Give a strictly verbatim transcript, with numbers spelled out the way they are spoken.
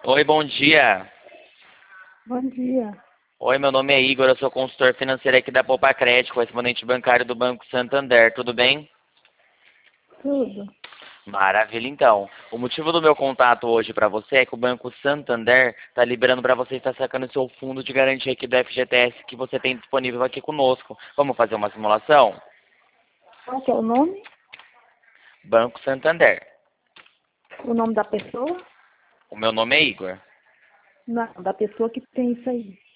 Oi, bom dia. Bom dia. Oi, meu nome é Igor, eu sou consultor financeiro aqui da Poupa Crédito, correspondente bancário do Banco Santander, tudo bem? Tudo. Maravilha, então. O motivo do meu contato hoje para você é que o Banco Santander está liberando para você estar sacando o seu fundo de garantia aqui do F G T S que você tem disponível aqui conosco. Vamos fazer uma simulação? Qual que é o nome? Banco Santander. O nome da pessoa? O meu nome é Igor. Não, da pessoa que tem isso aí.